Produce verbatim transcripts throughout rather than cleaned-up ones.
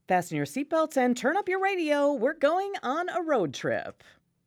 Fasten your seatbelts and turn up your radio. We're going on a road trip.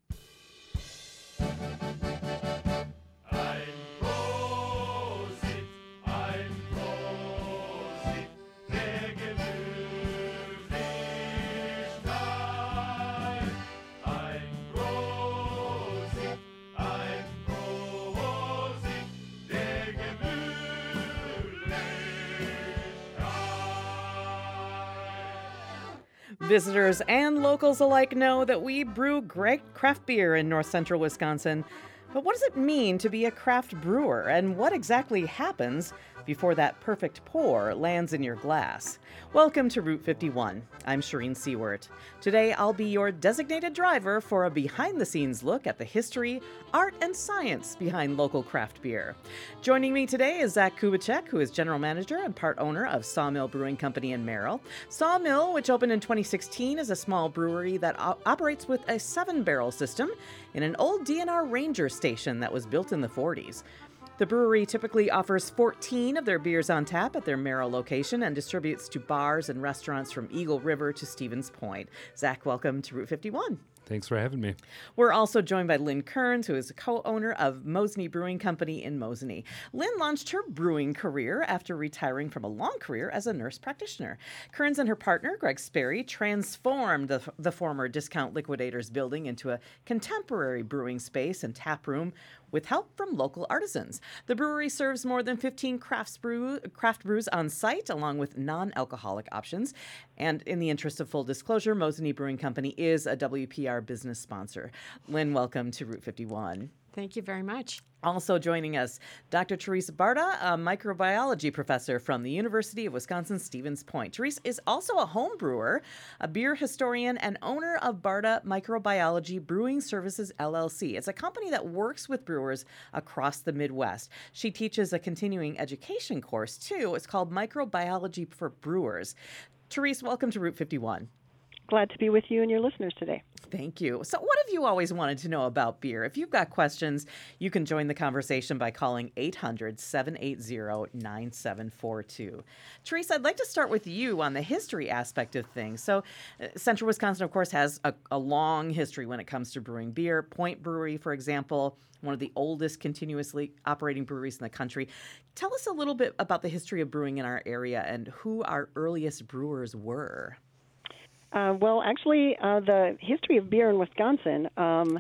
Visitors and locals alike know that we brew great craft beer in north central Wisconsin. But what does it mean to be a craft brewer, and what exactly happens before that perfect pour lands in your glass? Welcome to Route fifty-one. I'm Shireen Seward. Today, I'll be your designated driver for a behind-the-scenes look at the history, art, and science behind local craft beer. Joining me today is Zach Kubicek, who is general manager and part owner of Sawmill Brewing Company in Merrill. Sawmill, which opened in twenty sixteen, is a small brewery that o- operates with a seven-barrel system in an old D N R Ranger station that was built in the forties. The brewery typically offers fourteen of their beers on tap at their Merrill location and distributes to bars and restaurants from Eagle River to Stevens Point. Zach, welcome to Route fifty-one. Thanks for having me. We're also joined by Lynn Kearns, who is a co-owner of Mosney Brewing Company in Mosney. Lynn launched her brewing career after retiring from a long career as a nurse practitioner. Kearns and her partner, Greg Sperry, transformed the, the former Discount Liquidators building into a contemporary brewing space and tap room with help from local artisans. The brewery serves more than fifteen crafts brew, craft brews on site, along with non-alcoholic options. And in the interest of full disclosure, Mosney Brewing Company is a W P R business sponsor. Lynn, welcome to Route fifty-one. Thank you very much. Also joining us, Doctor Teresa Barta, a microbiology professor from the University of Wisconsin-Stevens Point. Teresa is also a home brewer, a beer historian, and owner of Barta Microbiology Brewing Services, L L C. It's a company that works with brewers across the Midwest. She teaches a continuing education course, too. It's called Microbiology for Brewers. Teresa, welcome to Route fifty-one. Glad to be with you and your listeners today. Thank you. So what have you always wanted to know about beer? If you've got questions, you can join the conversation by calling eight hundred, seven eight zero, nine seven four two. Teresa, I'd like to start with you on the history aspect of things. So uh, Central Wisconsin, of course, has a, a long history when it comes to brewing beer. Point Brewery, for example, one of the oldest continuously operating breweries in the country. Tell us a little bit about the history of brewing in our area and who our earliest brewers were. Uh, well, actually, uh, the history of beer in Wisconsin, um,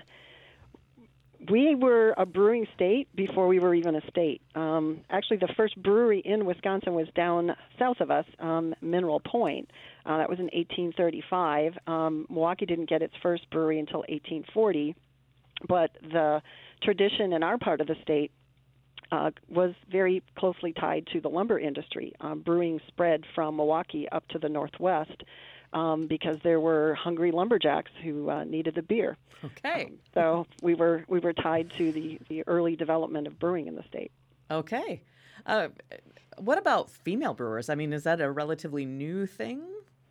we were a brewing state before we were even a state. Um, actually, the first brewery in Wisconsin was down south of us, um, Mineral Point. Uh, that was in eighteen thirty-five. Um, Milwaukee didn't get its first brewery until eighteen forty, but the tradition in our part of the state Uh, was very closely tied to the lumber industry. Um, brewing spread from Milwaukee up to the northwest um, because there were hungry lumberjacks who uh, needed the beer. Okay. Um, so we were we were tied to the, the early development of brewing in the state. Okay. Uh, what about female brewers? I mean, is that a relatively new thing?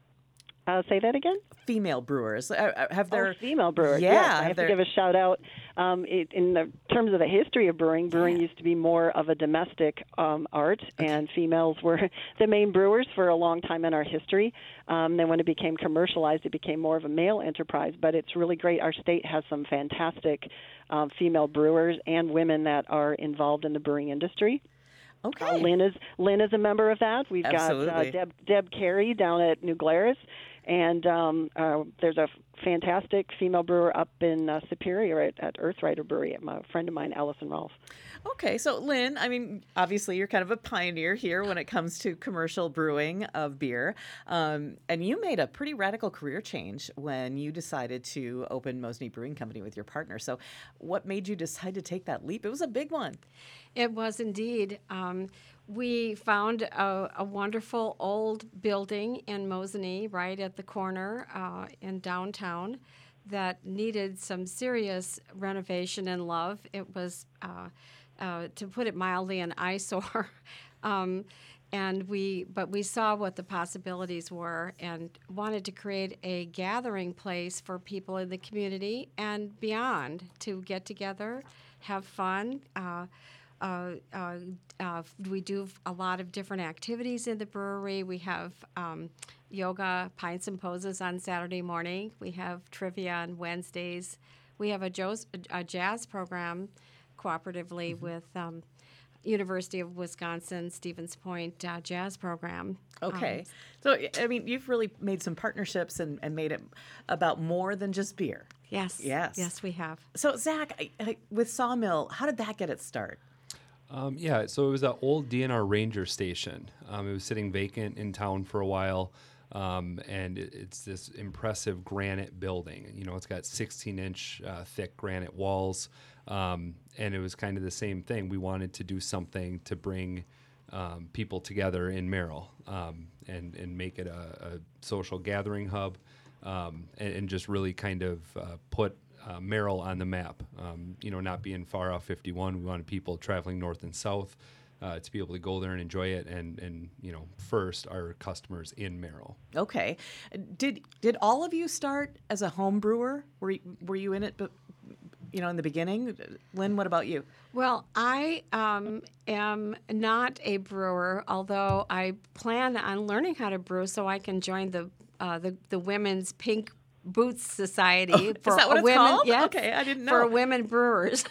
Uh, say that again? Female brewers. Uh, have there... Oh, female brewers. Yeah. Yes, I have there... to give a shout out. Um, it, in the terms of the history of brewing, brewing yeah. used to be more of a domestic um, art, okay. and females were the main brewers for a long time in our history. Um, then when it became commercialized, it became more of a male enterprise, but it's really great. Our state has some fantastic um, female brewers and women that are involved in the brewing industry. Okay. Uh, Lynn is Lynn is a member of that. We've Absolutely. got uh, Deb Deb Carey down at New Glarus, and um, uh, there's a fantastic female brewer up in uh, Superior at, at Earthrider Brewery. A friend of mine, Allison Rolfe. Okay, so Lynn, I mean, obviously you're kind of a pioneer here when it comes to commercial brewing of beer, um, and you made a pretty radical career change when you decided to open Mosney Brewing Company with your partner. So what made you decide to take that leap? It was a big one. It was indeed. Um, we found a, a wonderful old building in Mosney, right at the corner uh, in downtown, that needed some serious renovation and love. It was, uh, uh, to put it mildly, an eyesore. um, and we, but we saw what the possibilities were and wanted to create a gathering place for people in the community and beyond to get together, have fun. Uh, Uh, uh, uh, we do a lot of different activities in the brewery. We have um, yoga pints and poses on Saturday morning. We have trivia on Wednesdays. We have a, Joe's, a jazz program cooperatively mm-hmm. with um, University of Wisconsin Stevens Point uh, jazz program. Okay. Um, so, I mean, you've really made some partnerships and, and made it about more than just beer. Yes. Yes. Yes, we have. So, Zach, I, I, with Sawmill, how did that get its start? Um, yeah, so it was an old D N R Ranger station. Um, it was sitting vacant in town for a while, um, and it, it's this impressive granite building. You know, it's got sixteen-inch uh, thick granite walls, um, and it was kind of the same thing. We wanted to do something to bring um, people together in Merrill um, and, and make it a, a social gathering hub, um, and, and just really kind of uh, put Uh, Merrill on the map. Um, you know, not being far off fifty-one, we wanted people traveling north and south uh, to be able to go there and enjoy it. And, and you know, first, our customers in Merrill. Okay. Did did all of you start as a home brewer? Were you, were you in it, but you know, in the beginning? Lynn, what about you? Well, I um, am not a brewer, although I plan on learning how to brew so I can join the uh, the, the Women's Pink Boots Society oh, for is that what it's women. called? Yes, okay, I didn't know. For women brewers.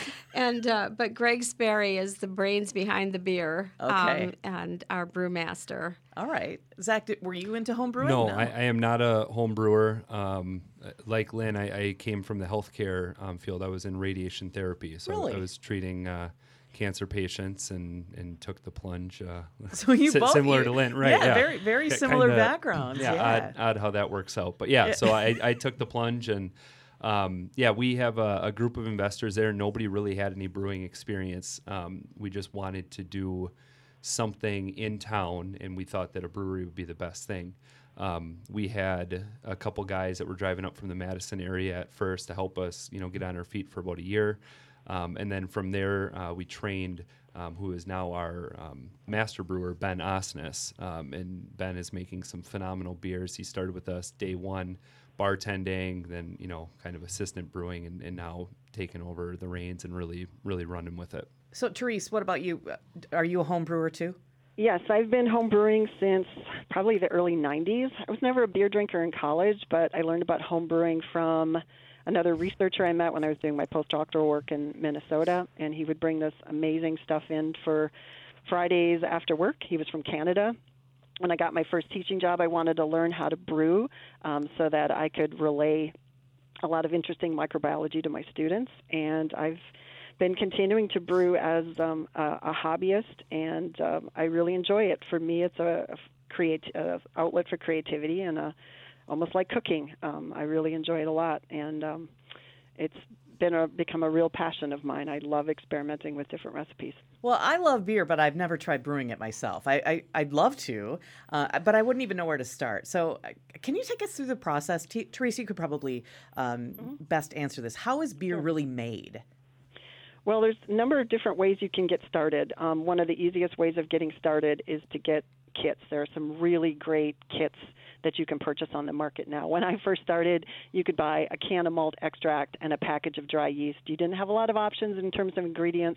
and uh, but Greg Sperry is the brains behind the beer. Okay. Um, and our brewmaster. All right, Zach, did, were you into home brewing? No, No, I, I am not a home brewer. Um, like Lynn, I, I came from the healthcare um, field. I was in radiation therapy, so really? I was treating uh, cancer patients and, and took the plunge. Uh, so you si- both similar you, to Lynn, right? Yeah, Yeah, very very K- similar kinda, backgrounds. Yeah, Yeah, Odd, odd how that works out. But yeah, so I, I took the plunge, and um, yeah, we have a, a group of investors there. Nobody really had any brewing experience. Um, we just wanted to do something in town, and we thought that a brewery would be the best thing. Um, we had a couple guys that were driving up from the Madison area at first to help us, you know, get on our feet for about a year. Um, and then from there, uh, we trained um, who is now our um, master brewer, Ben Osnes. Um, and Ben is making some phenomenal beers. He started with us day one, bartending, then, you know, kind of assistant brewing, and, and now taking over the reins and really, really running with it. So, Therese, what about you? Are you a home brewer too? Yes, I've been home brewing since probably the early nineties. I was never a beer drinker in college, but I learned about home brewing from another researcher I met when I was doing my postdoctoral work in Minnesota, and he would bring this amazing stuff in for Fridays after work. He was from Canada. When I got my first teaching job, I wanted to learn how to brew um, so that I could relay a lot of interesting microbiology to my students, and I've been continuing to brew as um, a, a hobbyist, and um, I really enjoy it. For me, it's a, a create a outlet for creativity and a almost like cooking. Um, I really enjoy it a lot, and um, it's been a, become a real passion of mine. I love experimenting with different recipes. Well, I love beer, but I've never tried brewing it myself. I, I, I'd love to, uh, but I wouldn't even know where to start. So uh, can you take us through the process? T- Teresa, you could probably um, mm-hmm. best answer this. How is beer sure. really made? Well, there's a number of different ways you can get started. Um, one of the easiest ways of getting started is to get kits. There are some really great kits that you can purchase on the market now. When I first started, you could buy a can of malt extract and a package of dry yeast. You didn't have a lot of options in terms of ingredients.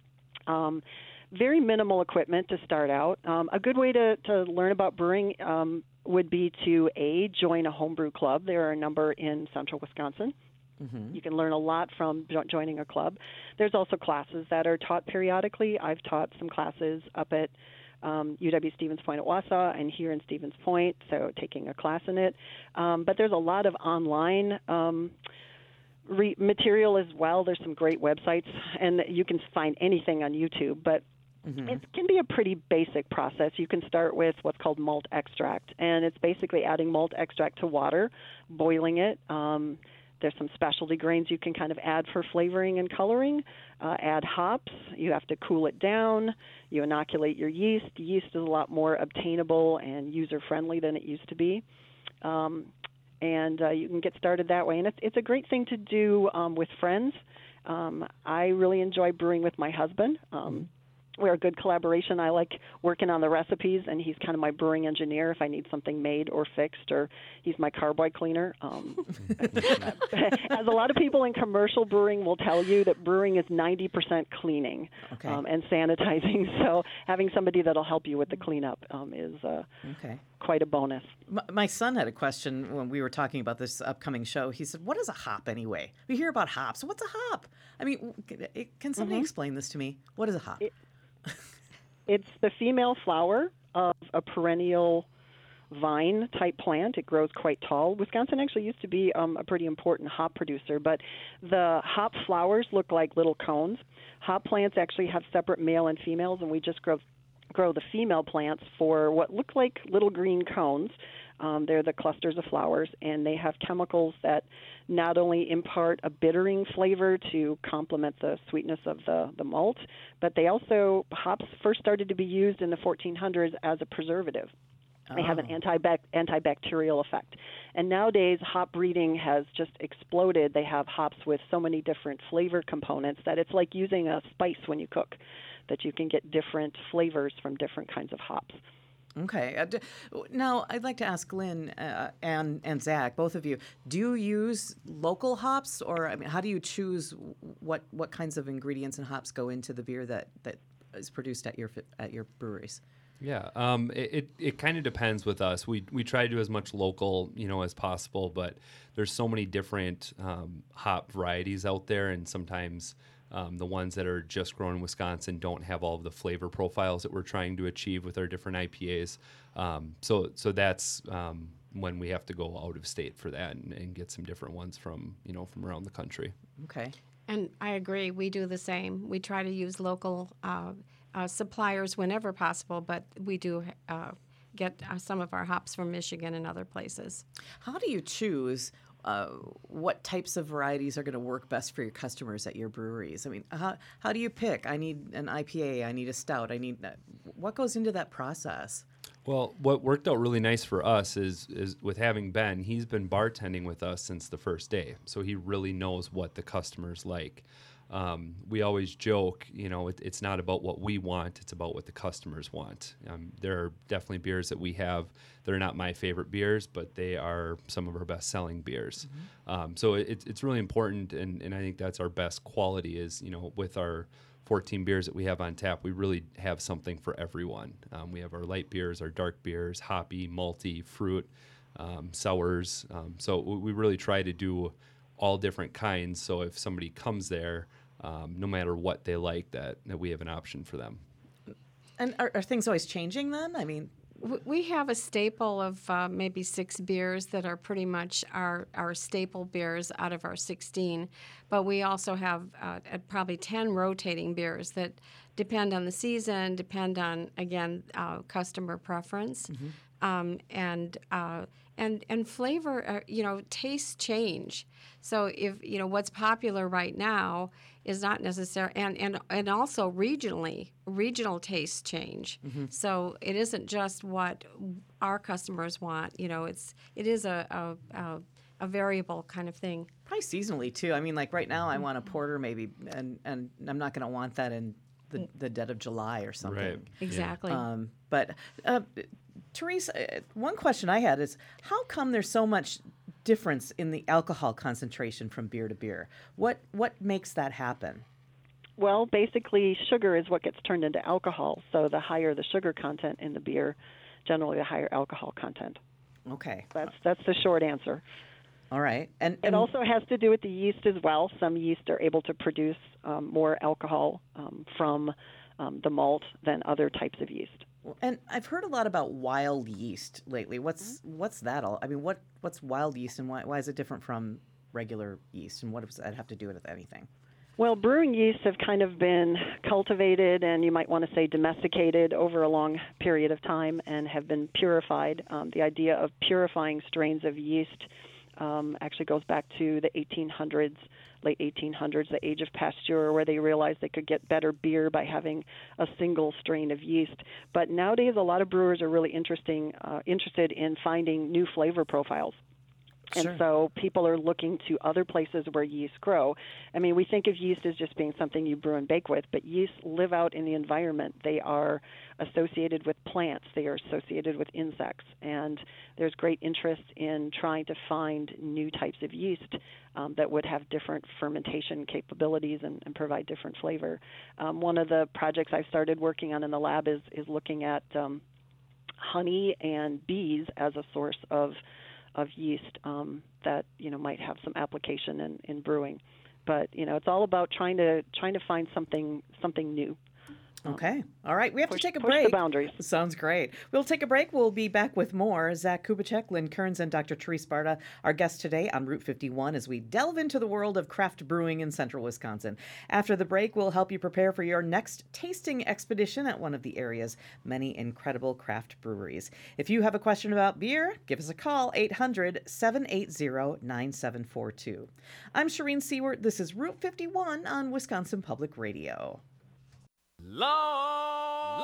Um, very minimal equipment to start out. Um, a good way to, to learn about brewing um, would be to, A, join a homebrew club. There are a number in central Wisconsin. Mm-hmm. You can learn a lot from jo- joining a club. There's also classes that are taught periodically. I've taught some classes up at um, U W Stevens Point at Wausau and here in Stevens Point, so taking a class in it. Um, but there's a lot of online um, re- material as well. There's some great websites, and you can find anything on YouTube, but mm-hmm. it can be a pretty basic process. You can start with what's called malt extract, and it's basically adding malt extract to water, boiling it. Um, There's some specialty grains you can kind of add for flavoring and coloring. Uh, add hops. You have to cool it down. You inoculate your yeast. Yeast is a lot more obtainable and user-friendly than it used to be. Um, and uh, you can get started that way. And it's, it's a great thing to do um, with friends. Um, I really enjoy brewing with my husband. Um, we're a good collaboration. I like working on the recipes, and he's kind of my brewing engineer if I need something made or fixed, or he's my carboy cleaner. Um, as a lot of people in commercial brewing will tell you, that brewing is ninety percent cleaning Okay. um, and sanitizing. So having somebody that'll help you with the cleanup um, is uh, Okay. quite a bonus. My, my son had a question when we were talking about this upcoming show. He said, "What is a hop anyway? We hear about hops. What's a hop? I mean, w- c- can somebody Mhm. explain this to me? What is a hop?" It- It's the female flower of a perennial vine type plant. It grows quite tall. Wisconsin actually used to be um, a pretty important hop producer, but the hop flowers look like little cones. Hop plants actually have separate male and females, and we just grow grow the female plants for what look like little green cones. Um, they're the clusters of flowers, and they have chemicals that not only impart a bittering flavor to complement the sweetness of the, the malt, but they also, hops first started to be used in the fourteen hundreds as a preservative. They have an Oh. antibac- antibacterial effect. And nowadays, hop breeding has just exploded. They have hops with so many different flavor components that it's like using a spice when you cook, that you can get different flavors from different kinds of hops. Okay. Uh, d- now, I'd like to ask Lynn uh, and and Zach, both of you. Do you use local hops, or I mean, how do you choose what what kinds of ingredients and hops go into the beer that, that is produced at your fi- at your breweries? Yeah, um, it it, it kind of depends with us. We we try to do as much local, you know, as possible, but there's so many different um, hop varieties out there, and sometimes um, the ones that are just grown in Wisconsin don't have all of the flavor profiles that we're trying to achieve with our different I P As. Um, so so that's um, when we have to go out of state for that and, and get some different ones from you know from around the country. Okay. And I agree. We do the same. We try to use local uh, uh, suppliers whenever possible, but we do uh, get uh, some of our hops from Michigan and other places. How do you choose uh, what types of varieties are going to work best for your customers at your breweries? I mean, how how do you pick? I need an I P A. I need a stout. I need what goes into that process? Well, what worked out really nice for us is is with having Ben, he's been bartending with us since the first day, so he really knows what the customers like. Um, we always joke, you know, it, it's not about what we want, it's about what the customers want. Um, there are definitely beers that we have that are not my favorite beers, but they are some of our best-selling beers. Mm-hmm. Um, so it, it's really important, and, and I think that's our best quality is, you know, with our fourteen beers that we have on tap, we really have something for everyone. Um, we have our light beers, our dark beers, hoppy, malty, fruit, um, sours. Um, so we really try to do all different kinds. So if somebody comes there, um, no matter what they like, that, that we have an option for them. And are, are things always changing then? I mean, W- We have a staple of uh, maybe six beers that are pretty much our, our staple beers out of our sixteen, but we also have uh, uh, probably ten rotating beers that depend on the season, depend on, again, uh, customer preference, um, and uh, and and flavor, uh, you know, tastes change. So if, you know, what's popular right now is not necessary, and, and, and also regionally, regional tastes change. So it isn't just what our customers want, you know, it's, it is a, a, a, a variable kind of thing. probably seasonally too. I mean, like right now, I want a porter maybe, and and I'm not going to want that in the, the dead of July or something. Right. Exactly. Um, but uh, Teresa, uh, one question I had is, how come there's so much difference in the alcohol concentration from beer to beer? What what makes that happen? Well, basically, sugar is what gets turned into alcohol. So the higher the sugar content in the beer, generally the higher alcohol content. Okay. That's that's the short answer. All right. And, It and also has to do with the yeast as well. Some yeast are able to produce um, more alcohol um, from um, the malt than other types of yeast. and I've heard a lot about wild yeast lately. What's what's that all? I mean, what what's wild yeast, and why why is it different from regular yeast, and what does that have to do with anything? Well, brewing yeasts have kind of been cultivated, and you might want to say domesticated over a long period of time, and have been purified. Um, the idea of purifying strains of yeast um, actually goes back to the eighteen hundreds, late eighteen hundreds, the age of Pasteur, where they realized they could get better beer by having a single strain of yeast. But nowadays, a lot of brewers are really interesting, uh, interested in finding new flavor profiles. And Sure. so people are looking to other places where yeast grow. I mean, we think of yeast as just being something you brew and bake with, but yeast live out in the environment. They are associated with plants. They are associated with insects. And there's great interest in trying to find new types of yeast um, that would have different fermentation capabilities and, and provide different flavor. Um, one of the projects I've started working on in the lab is, is looking at um, honey and bees as a source of of yeast um, that you know might have some application in, in brewing, but you know it's all about trying to trying to find something something new. Okay. All right. We have Push, to take a push break. the boundaries. Sounds great. We'll take a break. We'll be back with more. Zach Kubicek, Lynn Kearns, and Doctor Therese Sparta, our guests today on Route fifty-one as we delve into the world of craft brewing in central Wisconsin. After the break, we'll help you prepare for your next tasting expedition at one of the area's many incredible craft breweries. If you have a question about beer, give us a call, eight hundred, seven eight zero, nine seven four two. I'm Shireen Seward. This is Route fifty-one on Wisconsin Public Radio. Long,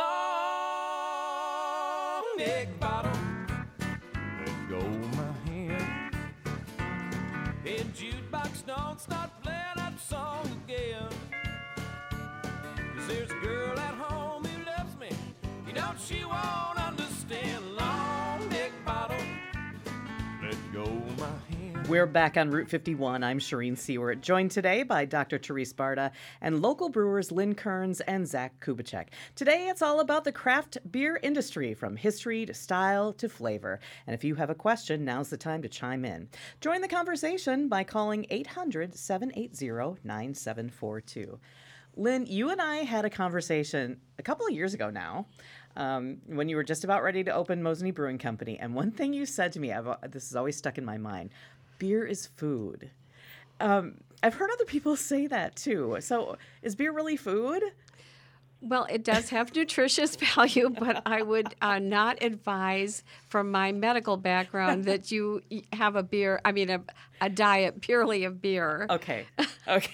long neck bottom. Let go my hand. Hey, jukebox, don't start playing that song again. 'Cause there's a girl at home who loves me. You know she won't understand. Long neck bottom. Let go my hand. We're back on Route fifty-one. I'm Shireen Seward, joined today by Doctor Therese Sparta and local brewers Lynn Kearns and Zach Kubicek. Today, it's all about the craft beer industry, from history to style to flavor. And if you have a question, now's the time to chime in. Join the conversation by calling eight hundred, seven eight zero, nine seven four two. Lynn, you and I had a conversation a couple of years ago now, um, when you were just about ready to open Mosney Brewing Company. And one thing you said to me, I've, this is always stuck in my mind: beer is food. Um, I've heard other people say that too. So is beer really food? Well, it does have nutritious value, but I would uh, not advise, from my medical background, that you e- have a beer, I mean, a, a diet purely of beer. Okay. Okay.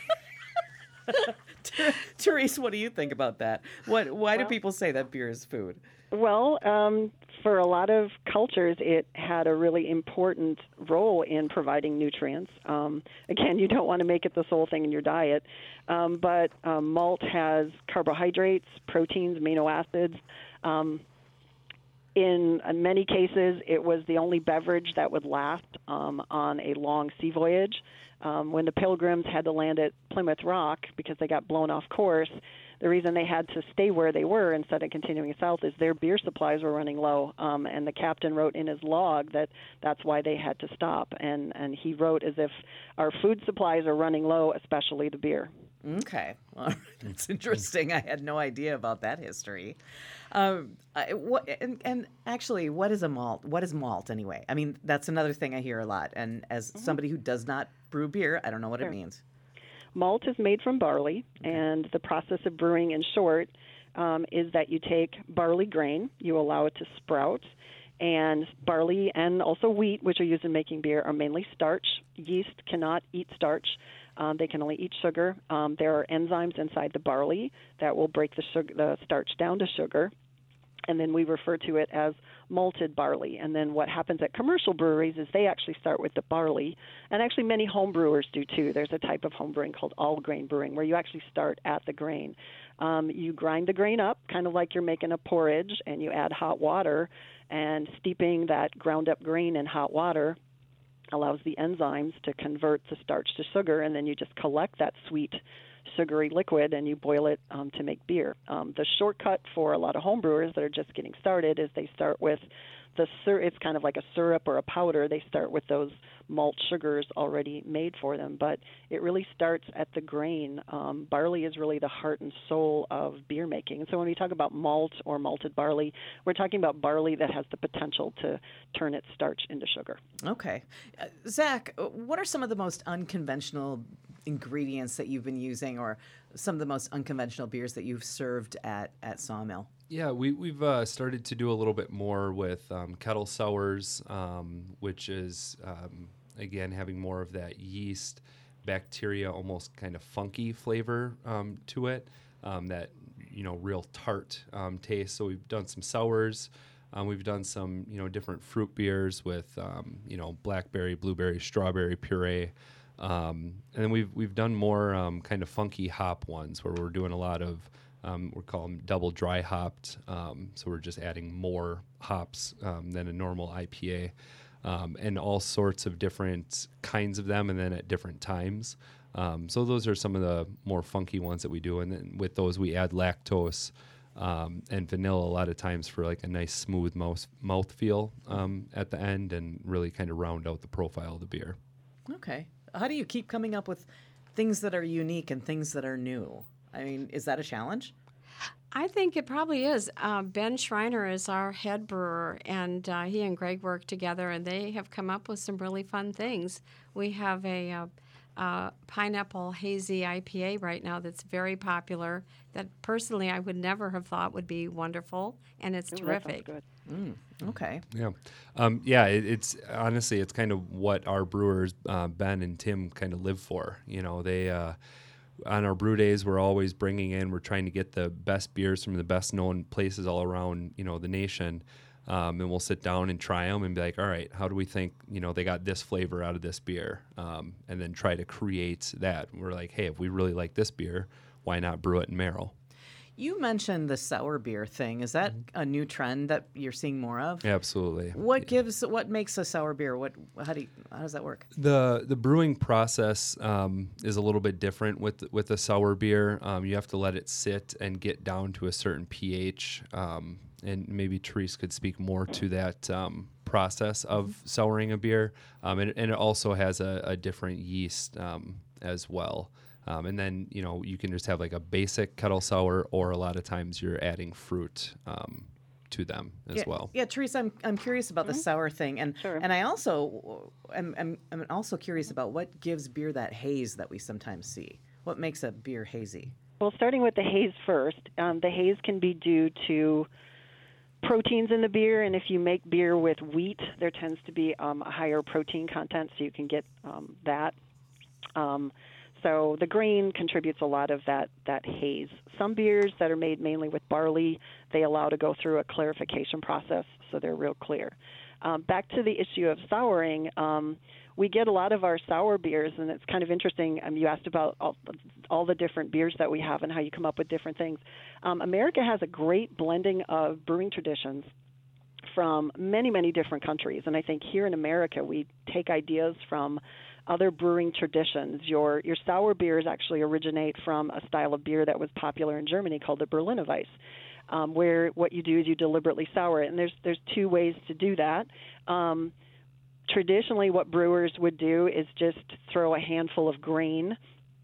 Therese, what do you think about that? What? Why do people say that beer is food? Well, um, for a lot of cultures, it had a really important role in providing nutrients. Um, again, you don't want to make it the sole thing in your diet, um, but um, malt has carbohydrates, proteins, amino acids. Um, in many cases, it was the only beverage that would last um, on a long sea voyage. Um, when the Pilgrims had to land at Plymouth Rock because they got blown off course, the reason they had to stay where they were instead of continuing south is their beer supplies were running low, um, and the captain wrote in his log that that's why they had to stop. And, and he wrote as if our food supplies are running low, especially the beer. Okay, well, that's interesting. I had no idea about that history. Um, I, what, and, and actually, what is a malt? What is malt anyway? I mean, that's another thing I hear a lot. And as mm-hmm. somebody who does not brew beer, I don't know what sure. it means. Malt is made from barley, okay. and the process of brewing, in short, um, is that you take barley grain, you allow it to sprout, and barley and also wheat, which are used in making beer, are mainly starch. Yeast cannot eat starch. Um, they can only eat sugar. Um, there are enzymes inside the barley that will break the, sugar, the starch down to sugar, and then we refer to it as malted barley. And then what happens at commercial breweries is they actually start with the barley, and actually many home brewers do too. There's a type of home brewing called all grain brewing where you actually start at the grain. Um, you grind the grain up, kind of like you're making a porridge, and you add hot water, and steeping that ground up grain in hot water allows the enzymes to convert the starch to sugar, and then you just collect that sweet sugary liquid and you boil it um, to make beer. Um, the shortcut for a lot of home brewers that are just getting started is they start with the syrup. It's kind of like a syrup or a powder. They start with those malt sugars already made for them, but it really starts at the grain. Um, barley is really the heart and soul of beer making. And so when we talk about malt or malted barley, we're talking about barley that has the potential to turn its starch into sugar. Okay. Uh, Zach, what are some of the most unconventional ingredients that you've been using, or some of the most unconventional beers that you've served at, at Sawmill? Yeah, we, we've uh, started to do a little bit more with um, kettle sours, um, which is, um, again, having more of that yeast, bacteria, almost kind of funky flavor um, to it, um, that, you know, real tart um, taste. So we've done some sours. Um, we've done some, you know, different fruit beers with, um, you know, blackberry, blueberry, strawberry puree. Um, and then we've we've done more um, kind of funky hop ones where we're doing a lot of, um, we're calling them double dry hopped. Um, so we're just adding more hops um, than a normal I P A. Um, and all sorts of different kinds of them, and then at different times. Um, so those are some of the more funky ones that we do. And then with those, we add lactose um, and vanilla a lot of times for like a nice smooth mouth mouthfeel um, at the end, and really kind of round out the profile of the beer. Okay. How do you keep coming up with things that are unique and things that are new? I mean, is that a challenge? I think it probably is. Uh, Ben Schreiner is our head brewer, and uh, he and Greg work together, and they have come up with some really fun things. We have a uh, uh, pineapple hazy I P A right now that's very popular, that personally I would never have thought would be wonderful, and it's Ooh, that sounds terrific. good. Mm, okay. Yeah, um, yeah. It, it's honestly, it's kind of what our brewers, uh, Ben and Tim, kind of live for. You know, they uh, on our brew days, we're always bringing in. We're trying to get the best beers from the best known places all around, you know, the nation, um, and we'll sit down and try them and be like, all right, how do we think, you know, they got this flavor out of this beer, um, and then try to create that. We're like, hey, if we really like this beer, why not brew it in Merrill? You mentioned the sour beer thing. Is that a new trend that you're seeing more of? Absolutely. What gives, what makes a sour beer? What, how do you, how does that work? The the brewing process um, is a little bit different with with a sour beer. Um, you have to let it sit and get down to a certain pH, um, and maybe Therese could speak more to that um, process of souring a beer. Um, and, and it also has a, a different yeast um, as well. Um, and then, you know, you can just have like a basic kettle sour, or a lot of times you're adding fruit um, to them as yeah, well. Yeah, Teresa, I'm I'm curious about the sour thing, and Sure. and I also am I'm, I'm also curious about what gives beer that haze that we sometimes see. What makes a beer hazy? Well, starting with the haze first, um, the haze can be due to proteins in the beer, and if you make beer with wheat, there tends to be um, a higher protein content, so you can get um, that. Um, So the grain contributes a lot of that, that haze. Some beers that are made mainly with barley, they allow to go through a clarification process, so they're real clear. Um, back to the issue of souring, um, we get a lot of our sour beers, and it's kind of interesting. Um, you asked about all, all the different beers that we have and how you come up with different things. Um, America has a great blending of brewing traditions from many, many different countries, and I think here in America we take ideas from other brewing traditions. Your your sour beers actually originate from a style of beer that was popular in Germany called the Berliner Weiss, um, where what you do is you deliberately sour it. And there's there's two ways to do that. Um, traditionally, what brewers would do is just throw a handful of grain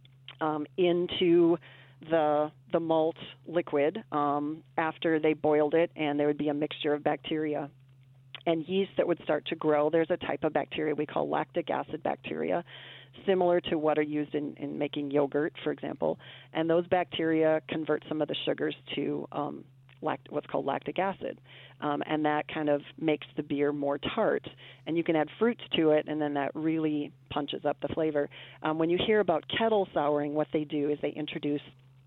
um, into the the malt liquid um, after they boiled it, and there would be a mixture of bacteria and yeast that would start to grow. There's a type of bacteria we call lactic acid bacteria, similar to what are used in, in making yogurt, for example. And those bacteria convert some of the sugars to um, lact- what's called lactic acid. Um, and that kind of makes the beer more tart. And you can add fruits to it, and then that really punches up the flavor. Um, when you hear about kettle souring, what they do is they introduce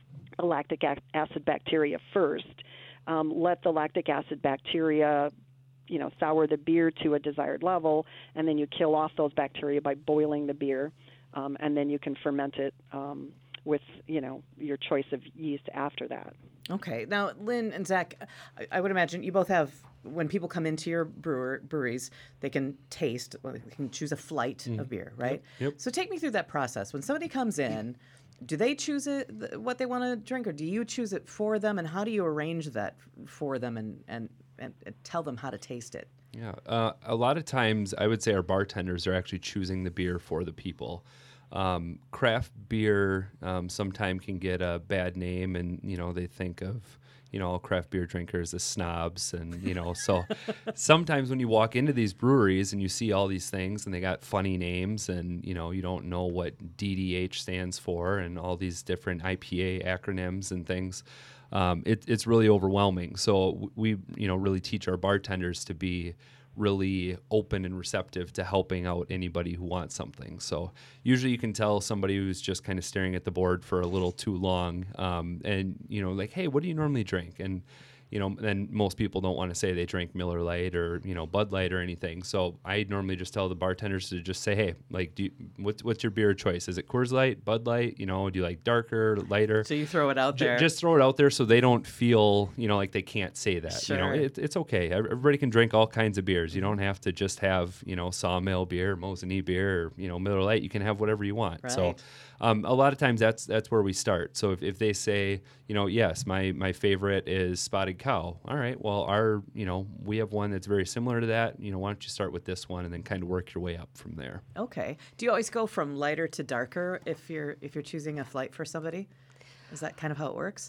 a lactic ac- acid bacteria first, um, let the lactic acid bacteria you know, sour the beer to a desired level, and then you kill off those bacteria by boiling the beer, um, and then you can ferment it um, with, you know, your choice of yeast after that. Okay. Now, Lynn and Zach, I, I would imagine you both have, when people come into your brewer, breweries, they can taste, well, they can choose a flight mm. of beer, right? Yep. Yep. So take me through that process. When somebody comes in, do they choose it, what they want to drink, or do you choose it for them, and how do you arrange that for them and, and And, and tell them how to taste it? Yeah, uh, a lot of times I would say our bartenders are actually choosing the beer for the people. Um, craft beer um, sometimes can get a bad name, and you know they think of you know all craft beer drinkers as snobs, and you know so sometimes when you walk into these breweries and you see all these things and they got funny names, and you know you don't know what D D H stands for and all these different I P A acronyms and things. Um, it, it's really overwhelming. So we, you know, really teach our bartenders to be really open and receptive to helping out anybody who wants something. So usually you can tell somebody who's just kind of staring at the board for a little too long, um, and you know, like, hey, what do you normally drink? And you know, then most people don't want to say they drink Miller Lite or, you know, Bud Light or anything. So I normally just tell the bartenders to just say, hey, like, do you, what's, what's your beer choice? Is it Coors Light, Bud Light? You know, do you like darker, lighter? So you throw it out J- there. just throw it out there so they don't feel, you know, like they can't say that. You know, Sure. it, it's okay. Everybody can drink all kinds of beers. You don't have to just have, you know, Sawmill beer, Mosinee beer, or, you know, Miller Lite. You can have whatever you want. So Right. um, a lot of times that's that's where we start. So if, if they say, you know, yes, my my favorite is Spotted Cow. All right, well, our, you know, we have one that's very similar to that. You know, why don't you start with this one and then kind of work your way up from there? Okay. Do you always go from lighter to darker if you're if you're choosing a flight for somebody? Is that kind of how it works?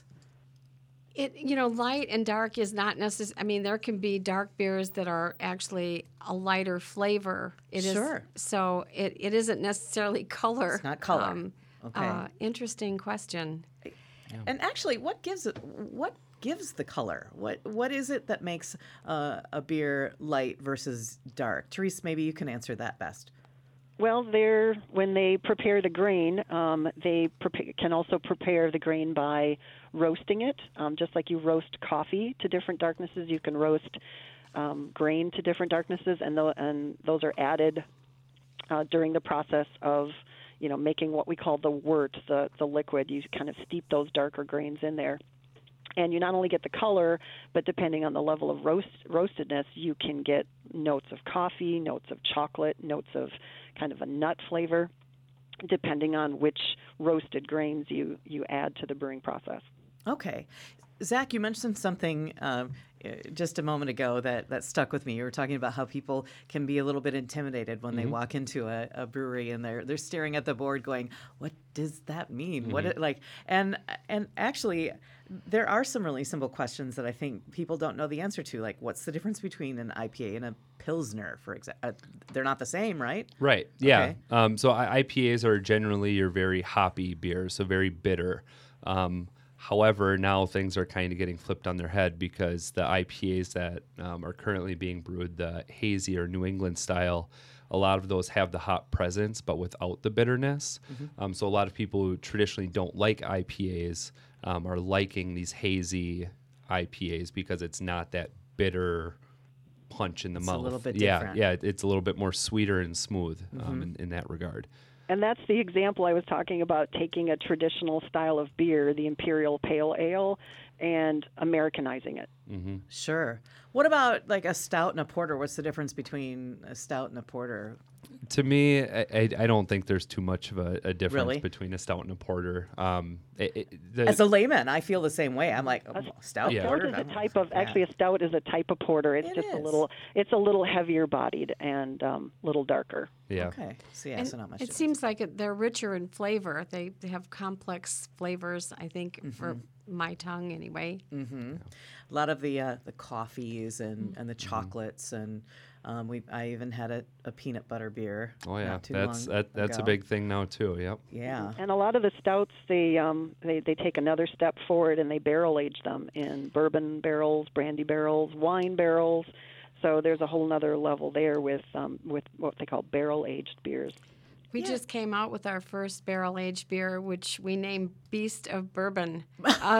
It, you know, light and dark is not necessary. I mean, there can be dark beers that are actually a lighter flavor. It is Sure. so it, it isn't necessarily color. It's not color. Okay. Uh, interesting question. And actually, what gives it? What gives the color? What What is it that makes uh, a beer light versus dark? Therese, maybe you can answer that best. Well, they're when they prepare the grain, um, they prepare, can also prepare the grain by roasting it, um, just like you roast coffee to different darknesses. You can roast um, grain to different darknesses, and tho- and those are added uh, during the process of, you know, making what we call the wort, the the liquid. You kind of steep those darker grains in there. And you not only get the color, but depending on the level of roast roastedness, you can get notes of coffee, notes of chocolate, notes of kind of a nut flavor, depending on which roasted grains you, you add to the brewing process. Okay. Zach, you mentioned something um, uh, just a moment ago that, that stuck with me. You were talking about how people can be a little bit intimidated when they walk into a, a brewery and they're they're staring at the board, going, "What does that mean? What it, like?" And and actually, there are some really simple questions that I think people don't know the answer to, like what's the difference between an I P A and a Pilsner, for example? Uh, they're not the same, right? Right. Yeah. Okay. Um, so I- IPAs are generally your very hoppy beers, so very bitter. Um, however, now things are kind of getting flipped on their head because the I P As that um, are currently being brewed, the hazy or New England style, a lot of those have the hop presence, but without the bitterness. Um, so a lot of people who traditionally don't like I P As um, are liking these hazy I P As because it's not that bitter punch in the It's a mouth. little bit yeah, different. yeah, it- it's a little bit more sweeter and smooth um, in, in that regard. And that's the example I was talking about, taking a traditional style of beer, the Imperial Pale Ale, and Americanizing it. Hmm. Sure. What about like a stout and a porter? What's the difference between a stout and a porter? To me, I, I, I don't think there's too much of a, a difference Really? between a stout and a porter. Um, it, it, the, As a layman, I feel the same way. I'm like, oh, stout Yeah. Stout porter. is a I'm- type of yeah. actually a stout is a type of porter. It's It just a is. little it's a little heavier bodied and um, little darker. yeah. Okay. So yeah, And so not much. it difference. seems like it, they're richer in flavor. They, they have complex flavors, I think, for my tongue anyway. a lot of the uh, the coffees and, and the chocolates and um, we I even had a, a peanut butter beer. Oh yeah, not too that's long that, that's a ago. big thing now too. Yep. Yeah. And a lot of the stouts they um, they they take another step forward and they barrel age them in bourbon barrels, brandy barrels, wine barrels. So there's a whole other level there with um, with what they call barrel aged beers. We Yeah. just came out with our first barrel aged beer, which we named Beast of Bourbon. Uh,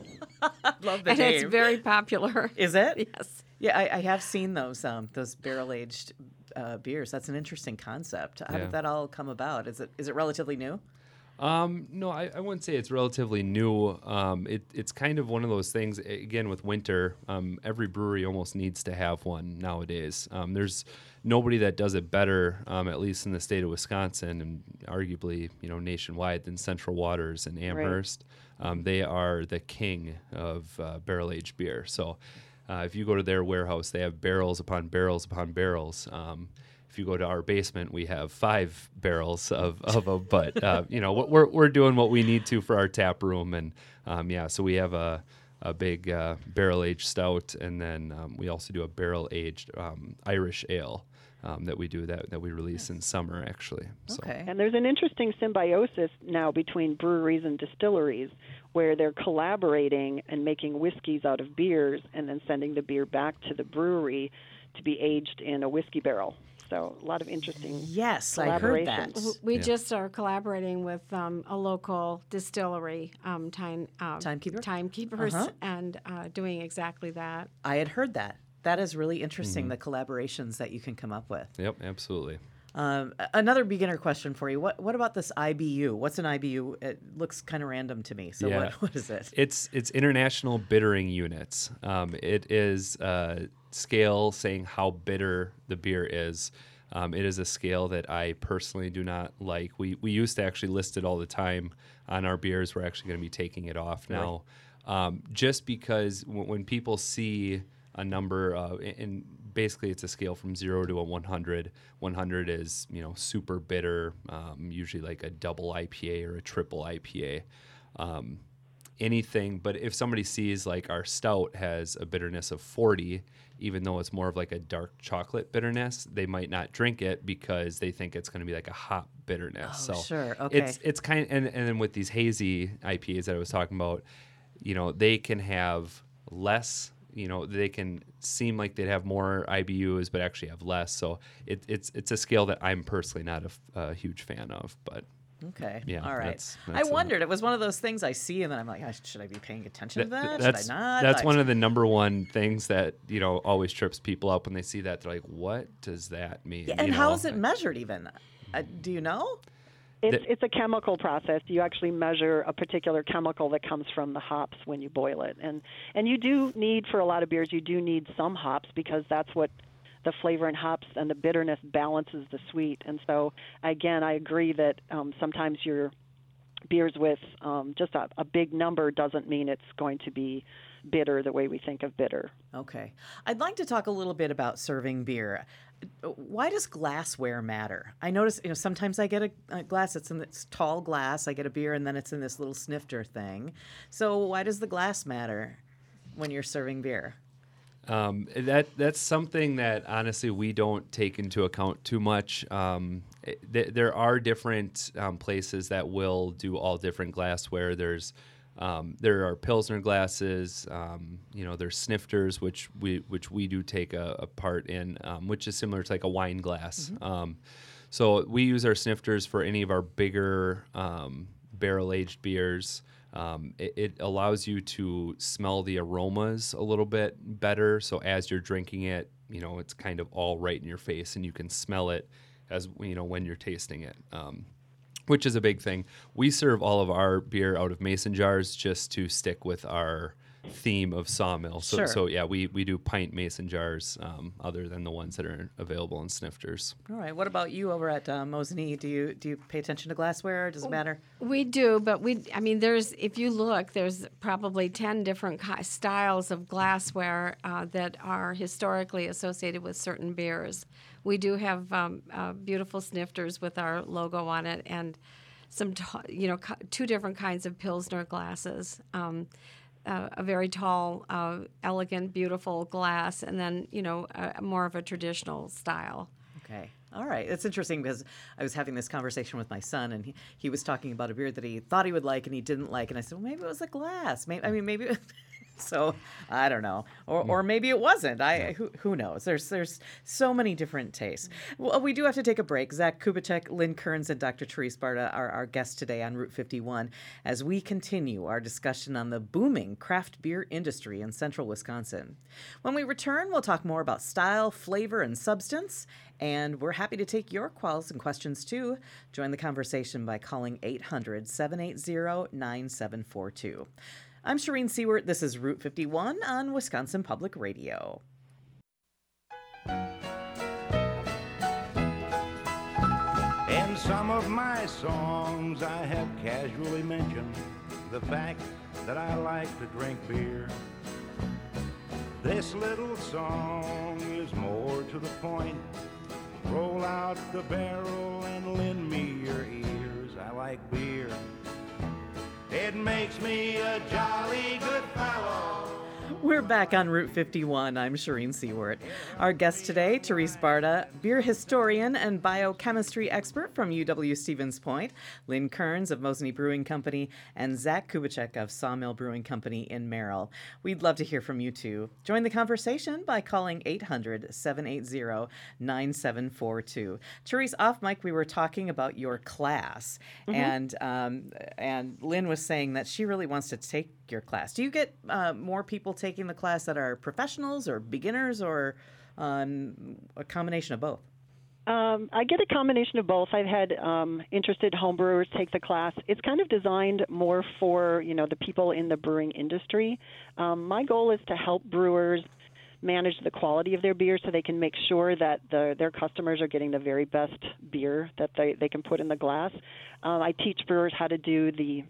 Love the and name. it's very popular. Is it? Yes. Yeah, I, I have seen those um, those barrel aged uh, beers. That's an interesting concept. How Yeah. did that all come about? Is it is it relatively new? Um, no, I, I wouldn't say it's relatively new. Um, it, it's kind of one of those things, a- again, with winter, um, every brewery almost needs to have one nowadays. Um, there's nobody that does it better, um, at least in the state of Wisconsin and arguably, you know, nationwide than Central Waters and Amherst. Um, they are the king of uh, barrel-aged beer. So uh, if you go to their warehouse, they have barrels upon barrels upon barrels. Um, If you go to our basement, we have five barrels of of a. But uh, you know, we're we're doing what we need to for our tap room, and um, yeah, so we have a a big uh, barrel aged stout, and then um, we also do a barrel aged um, Irish ale um, that we do that that we release in summer actually. So. Okay. And there's an interesting symbiosis now between breweries and distilleries where they're collaborating and making whiskeys out of beers and then sending the beer back to the brewery to be aged in a whiskey barrel. So a lot of interesting Yes, I heard that. collaborations. We Yeah. just are collaborating with um, a local distillery, um, time um, Timekeeper? timekeepers, Uh-huh. and uh, doing exactly that. I had heard that. That is really interesting, Mm-hmm. the collaborations that you can come up with. Yep, absolutely. Um, a- another beginner question for you. What what about this I B U? What's an I B U? It looks kind of random to me. So Yeah. what, what is it? It's it's international bittering units. Um, it is a scale saying how bitter the beer is. Um, it is a scale that I personally do not like. We we used to actually list it all the time on our beers. We're actually going to be taking it off now, um, just because w- when people see a number, uh, and basically it's a scale from zero to a one hundred. one hundred is, you know, super bitter, um, usually like a double I P A or a triple I P A. Um, anything, but if somebody sees like our stout has a bitterness of forty, even though it's more of like a dark chocolate bitterness, they might not drink it because they think it's going to be like a hop bitterness. Oh, so sure. Okay. it's it's kind of, and, and then with these hazy I P As that I was talking about, you know, they can have less. You know, they can seem like they'd have more I B Us, but actually have less. So it, it's it's a scale that I'm personally not a, f- a huge fan of. But Okay. yeah, All right. that's- that's I a- wondered. It was one of those things I see, and then I'm like, "Ah, should I be paying attention to that? that's should I not? that's Like- one of the number one things that, you know, always trips people up when they see that. They're like, "What does that mean?" Yeah, and You how know? is it measured even? Uh, do you know? It's, The- it's a chemical process. You actually measure a particular chemical that comes from the hops when you boil it. And, and you do need, for a lot of beers, you do need some hops because that's what the flavor in hops and the bitterness balances the sweet. And so, again, I agree that um, sometimes your beers with um, just a, a big number doesn't mean it's going to be bitter the way we think of bitter. Okay. I'd like to talk a little bit about serving beer. Why does glassware matter? I notice, you know, sometimes I get a, a glass that's in this tall glass. I get a beer, and then it's in this little snifter thing. So why does the glass matter when you're serving beer? Um, that that's something that honestly we don't take into account too much. Um, it- th- there are different um, places that will do all different glassware. There's um, there are Pilsner glasses. Um, you know, there's snifters, which we which we do take a, a part in, um, which is similar to like a wine glass. Um, so we use our snifters for any of our bigger um, barrel aged beers. Um, it, it allows you to smell the aromas a little bit better. So as you're drinking it, you know, it's kind of all right in your face, and you can smell it as you know when you're tasting it, um, which is a big thing. We serve all of our beer out of mason jars just to stick with our theme of sawmill. So, Sure. so yeah, we, we do pint mason jars, um, other than the ones that are available in snifters. All right. What about you over at uh, Mosney? Do you do you pay attention to glassware? Does it matter? We do, but we, I mean, there's, if you look, there's probably ten different ki- styles of glassware uh, that are historically associated with certain beers. We do have um, uh, beautiful snifters with our logo on it, and some, t- you know, cu- two different kinds of Pilsner glasses. Um, uh, a very tall, uh, elegant, beautiful glass, and then, you know, a, more of a traditional style. Okay. All right. It's interesting because I was having this conversation with my son, and he, he was talking about a beer that he thought he would like and he didn't like. And I said, well, maybe it was a glass. Maybe, I mean, maybe. It so I don't know, or or maybe it wasn't. I who, who knows? There's there's so many different tastes. Well, we do have to take a break. Zach Kubicek, Lynn Kearns, and Doctor Therese Barta are our guests today on Route fifty-one as we continue our discussion on the booming craft beer industry in central Wisconsin. When we return, we'll talk more about style, flavor, and substance. And we're happy to take your calls and questions too. Join the conversation by calling eight hundred, seven eight zero, nine seven four two. I'm Shireen Seward. This is Route fifty-one on Wisconsin Public Radio. In some of my songs I have casually mentioned the fact that I like to drink beer. This little song is more to the point. Roll out the barrel and lend me your ears. I like beer. It makes me a jolly good fellow. We're back on Route fifty-one. I'm Shireen Seward. Our guest today, Therese Barta, beer historian and biochemistry expert from U W-Stevens Point, Lynn Kearns of Mosinee Brewing Company, and Zach Kubicek of Sawmill Brewing Company in Merrill. We'd love to hear from you too. Join the conversation by calling eight hundred, seven eight zero, nine seven four two. Therese, off mic, we were talking about your class, mm-hmm. and um, and Lynn was saying that she really wants to take your class. Do you get uh, more people taking the class that are professionals or beginners, or um, a combination of both? Um, I get a combination of both. I've had um, interested homebrewers take the class. It's kind of designed more for, you know, the people in the brewing industry. Um, my goal is to help brewers manage the quality of their beer so they can make sure that the, their customers are getting the very best beer that they, they can put in the glass. Um, I teach brewers how to do the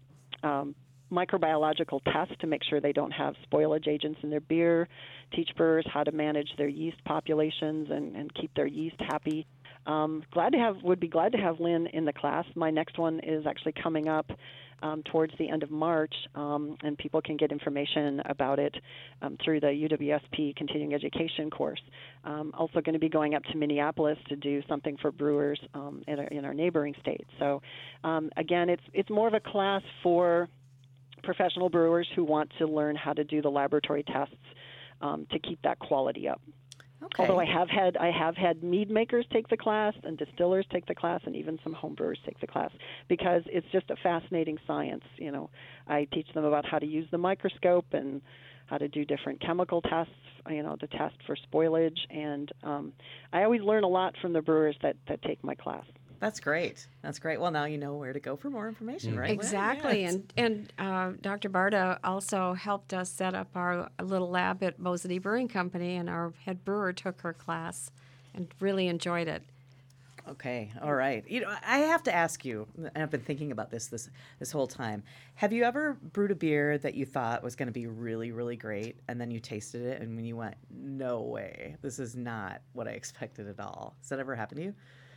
um, microbiological tests to make sure they don't have spoilage agents in their beer, teach brewers how to manage their yeast populations and, and keep their yeast happy. Um, glad to have, would be glad to have Lynn in the class. My next one is actually coming up um, towards the end of March, um, and people can get information about it um, through the U W S P Continuing Education course. Um, also going to be going up to Minneapolis to do something for brewers um, in, our, in our neighboring states. So um, again, it's it's more of a class for professional brewers who want to learn how to do the laboratory tests um, to keep that quality up. Okay. Although I have had I have had mead makers take the class and distillers take the class and even some home brewers take the class because it's just a fascinating science. You know, I teach them about how to use the microscope and how to do different chemical tests, you know, to test for spoilage. And um, I always learn a lot from the brewers that, that take my class. That's great. That's great. Well, now you know where to go for more information, right? Exactly. Yes. And and uh, Doctor Barta also helped us set up our little lab at Mosinee Brewing Company, and our head brewer took her class and really enjoyed it. Okay. All right. You know, I have to ask you, and I've been thinking about this this this whole time. Have you ever brewed a beer that you thought was going to be really, really great, and then you tasted it, and when you went, no way, this is not what I expected at all? Has that ever happened to you?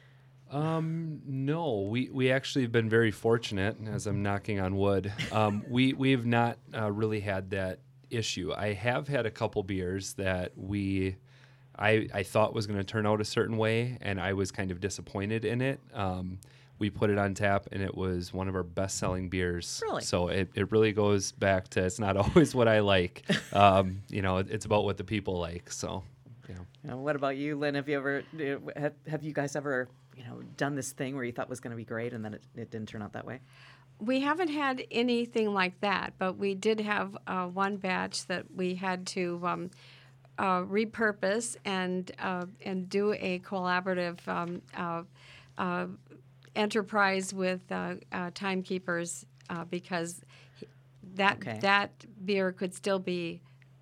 Um, no, we, we actually have been very fortunate, as I'm knocking on wood. Um, we, we have not uh, really had that issue. I have had a couple beers that we, I, I thought was going to turn out a certain way, and I was kind of disappointed in it. Um, we put it on tap, and it was one of our best-selling beers. Really? So it, it really goes back to it's not always what I like. Um, you know, it, it's about what the people like, so, you know. You know, what about you, Lynn? Have you ever, have, have you guys ever... you know, done this thing where you thought was going to be great and then it, it didn't turn out that way? We haven't had anything like that, but we did have uh, one batch that we had to um, uh, repurpose and uh, and do a collaborative um, uh, uh, enterprise with uh, uh, timekeepers uh, because that Okay. that beer could still be.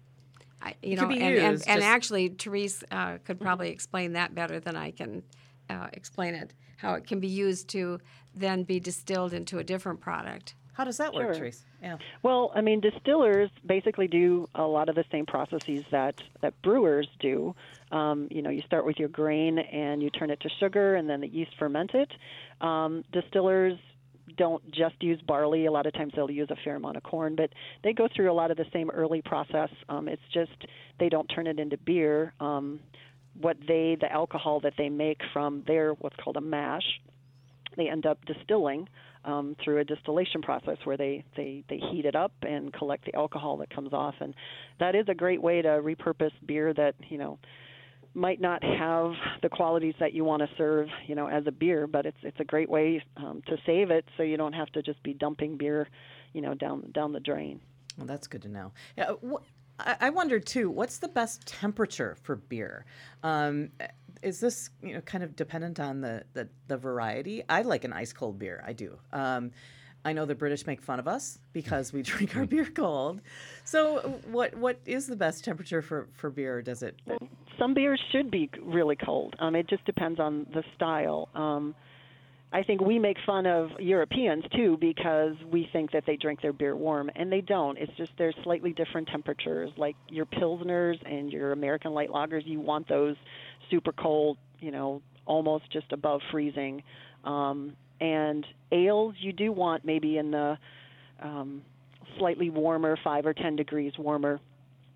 I- You It know, could be and, and, used, and just- actually, Therese uh, could probably explain that better than I can uh, explain it, how it can be used to then be distilled into a different product. How does that work, Sure. Therese? Yeah. Well, I mean, distillers basically do a lot of the same processes that, that brewers do. Um, you know, you start with your grain and you turn it to sugar, and then the yeast ferment it. Um, distillers don't just use barley. A lot of times they'll use a fair amount of corn, but they go through a lot of the same early process. Um, it's just they don't turn it into beer. Um, what they, the alcohol that they make from their what's called a mash, they end up distilling um, through a distillation process where they, they, they heat it up and collect the alcohol that comes off. And that is a great way to repurpose beer that, you know, might not have the qualities that you want to serve, you know, as a beer, but it's it's a great way um, to save it so you don't have to just be dumping beer, you know, down down the drain. Well, that's good to know. Yeah, wh- I, I wonder too. What's the best temperature for beer? Um, is this you know kind of dependent on the, the, the variety? I like an ice cold beer. I do. Um, I know the British make fun of us because we drink our beer cold. So, what what is the best temperature for, for beer? Does it? Some beers should be really cold. Um, it just depends on the style. Um, I think we make fun of Europeans, too, because we think that they drink their beer warm, and they don't. It's just there's slightly different temperatures. Like your Pilsners and your American light lagers, you want those super cold, you know, almost just above freezing. Um, and ales, you do want maybe in the um, slightly warmer, five or ten degrees warmer.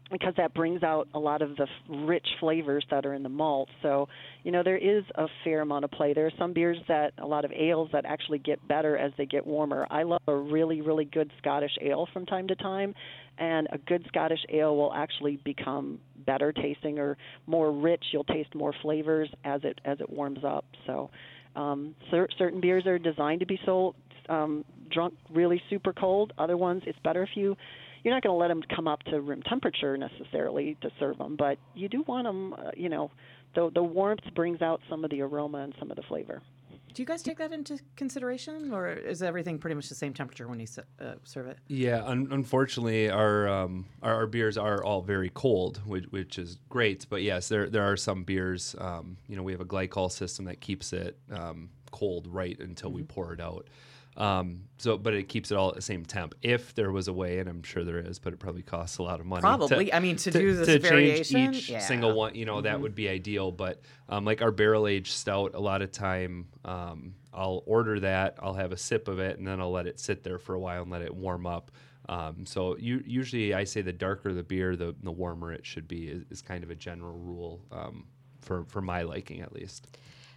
because that brings out a lot of the f- rich flavors that are in the malt. So, you know, there is a fair amount of play. There are some beers that, a lot of ales that actually get better as they get warmer. I love a really, really good Scottish ale from time to time, and a good Scottish ale will actually become better tasting or more rich. You'll taste more flavors as it as it warms up. So, um, cer- certain beers are designed to be sold um, drunk really super cold. Other ones, it's better if you You're not going to let them come up to room temperature necessarily to serve them, but you do want them, uh, you know, the, the warmth brings out some of the aroma and some of the flavor. Do you guys take that into consideration, or is everything pretty much the same temperature when you se- uh, serve it? Yeah, un- unfortunately, our, um, our our beers are all very cold, which, which is great. But yes, there there are some beers. Um, you know, we have a glycol system that keeps it um, cold right until mm-hmm. we pour it out. Um, so, but it keeps it all at the same temp. If there was a way, and I'm sure there is, but it probably costs a lot of money. Probably. To, I mean, to, to do this to variation, change each yeah. single one, you know, mm-hmm. that would be ideal. But um, like our barrel aged stout, a lot of time um, I'll order that, I'll have a sip of it, and then I'll let it sit there for a while and let it warm up. Um, so you, usually I say the darker the beer, the, the warmer it should be. Is, is kind of a general rule um, for for my liking, at least.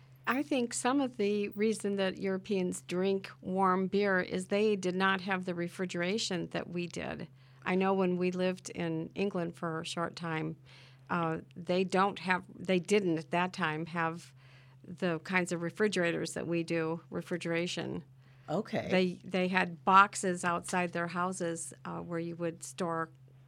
I think some of the reason that Europeans drink warm beer is they did not have the refrigeration that we did. I know when we lived in England for a short time, uh, they don't have, they didn't at that time have the kinds of refrigerators that we do, refrigeration. Okay. They they had boxes outside their houses uh, where you would store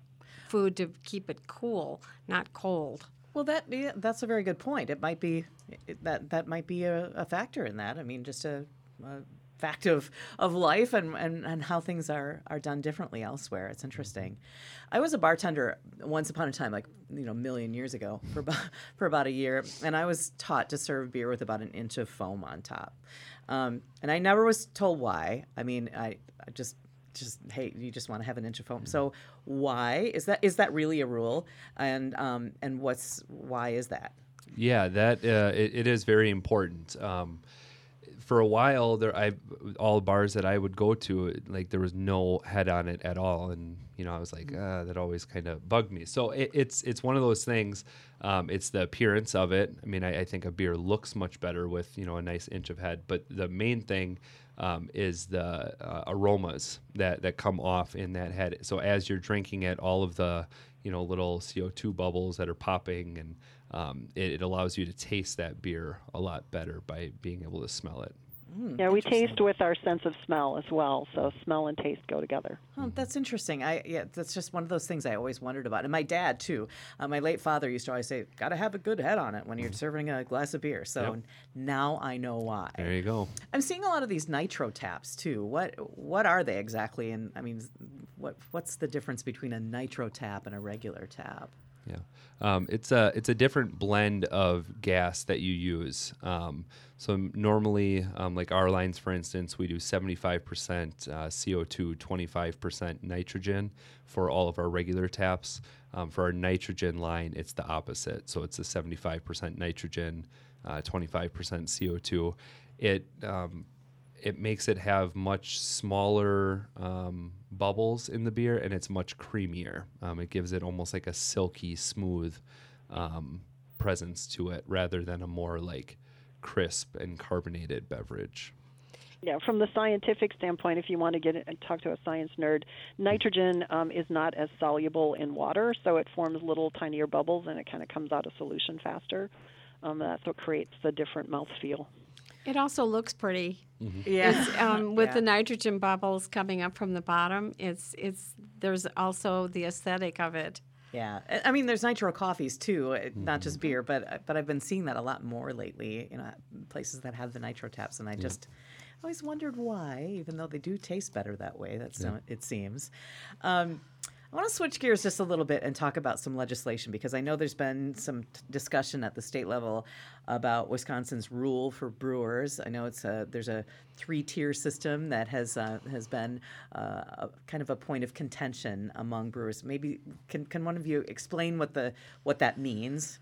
food to keep it cool, not cold. Well, that yeah, that's a very good point. It might be it, that that might be a, a factor in that. I mean, just a, a fact of, of life and, and, and how things are, are done differently elsewhere. It's interesting. I was a bartender once upon a time, like you know, a million years ago, for about, for about a year, and I was taught to serve beer with about an inch of foam on top. Um, and I never was told why. I mean, I, I just. Just hey, you just want to have an inch of foam. So why is that? Is that really a rule? And um, and what's why is that? Yeah, that uh, it, it is very important. Um, for a while, there I all bars that I would go to, like there was no head on it at all, and you know I was like, ah, that always kind of bugged me. So it, it's it's one of those things. Um, it's the appearance of it. I mean, I, I think a beer looks much better with you know a nice inch of head, but the main thing. Um, is the uh, aromas that, that come off in that head. So as you're drinking it, all of the you know little C O two bubbles that are popping, and um, it, it allows you to taste that beer a lot better by being able to smell it. Mm, yeah, we taste with our sense of smell as well, so smell and taste go together. Oh, that's interesting. I yeah, that's just one of those things I always wondered about. And my dad too. Uh, my late father used to always say, "Got to have a good head on it when you're serving a glass of beer." So Yep. now I know why. There you go. I'm seeing a lot of these nitro taps too. What what are they exactly? And I mean, what what's the difference between a nitro tap and a regular tap? Yeah, um, it's a it's a different blend of gas that you use. Um, so normally, um, like our lines, for instance, we do seventy-five percent uh, C O two, twenty-five percent nitrogen for all of our regular taps. Um, for our nitrogen line, it's the opposite. So it's a seventy-five percent nitrogen, uh, twenty-five percent C O two. It um, it makes it have much smaller um, bubbles in the beer, and it's much creamier. Um, it gives it almost like a silky, smooth um, presence to it, rather than a more like crisp and carbonated beverage. Yeah, from the scientific standpoint, if you want to get it and talk to a science nerd, nitrogen um, is not as soluble in water, so it forms little tinier bubbles, and it kind of comes out of solution faster. Um, that's what creates the different mouthfeel. It also looks pretty. Mm-hmm. Yeah, It's, um, with yeah. the nitrogen bubbles coming up from the bottom, it's it's there's also the aesthetic of it. Yeah, I- I mean, there's nitro coffees too, uh, not just beer, but but I've been seeing that a lot more lately. You know, places that have the nitro taps, and I just always wondered why, even though they do taste better that way. That's Yeah. uh, it seems. Um, I want to switch gears just a little bit and talk about some legislation, because I know there's been some t- discussion at the state level about Wisconsin's rule for brewers. I know it's a, there's a three-tier system that has uh, has been uh, a, kind of a point of contention among brewers. Maybe can can one of you explain what the what that means?